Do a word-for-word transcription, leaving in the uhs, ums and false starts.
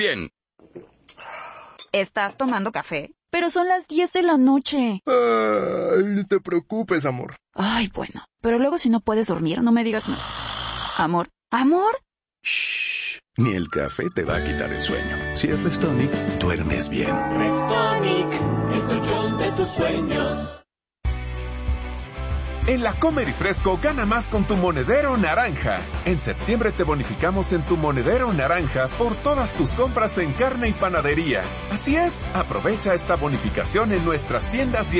Bien. ¿Estás tomando café? Pero son las diez de la noche. Ay, no te preocupes, amor. Ay, bueno. Pero luego si no puedes dormir, no me digas nada. Amor. ¿Amor? Shh. Ni el café te va a quitar el sueño. Si es Restonic, duermes bien. Restonic, el colchón de tus sueños. En la Comer y Fresco gana más con tu monedero naranja. En septiembre te bonificamos en tu monedero naranja por todas tus compras en carne y panadería. Así es, aprovecha esta bonificación en nuestras tiendas y